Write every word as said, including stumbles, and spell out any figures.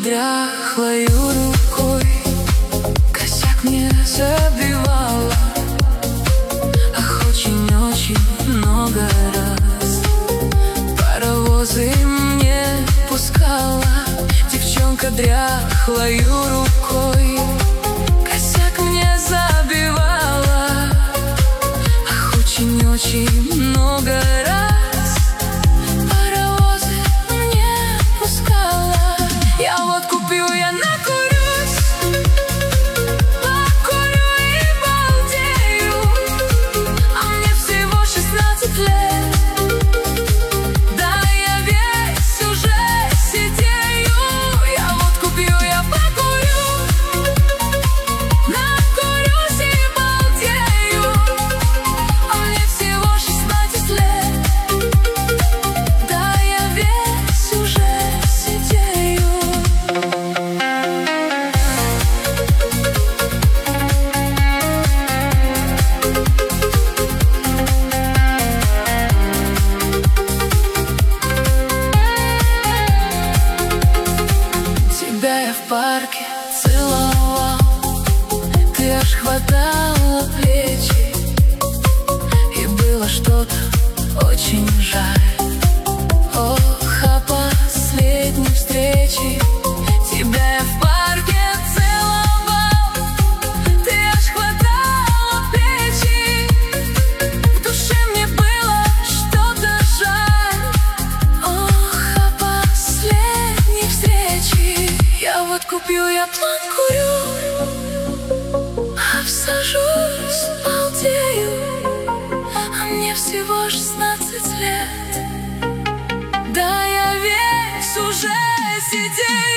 дряхлою рукой косяк мне забивала. Ах, очень-очень много раз паровозы мне пускала. Девчонка дряхлою рукой косяк мне забивала. Ах, очень-очень много раз паровозы мне пускала. Я вот купил, я накурюсь, покурю и балдею, а мне всего шестнадцать лет. Да, я весь уже сидею. Я вот купил, я покурю, накурюсь и балдею, а мне всего шестнадцать лет. Да, я весь уже сидею. Тебя я в парке целовал, ты аж хватала плечи, и было что-то очень жаль. Ох, о последней встрече. Тебя я в парке целовал, ты аж хватала плечи, в душе мне было что-то жаль. Ох, о последней встрече. Я вот купил, я план курю, обсажусь, балдею, а мне всего шестнадцать лет. Да, я весь уже сидею.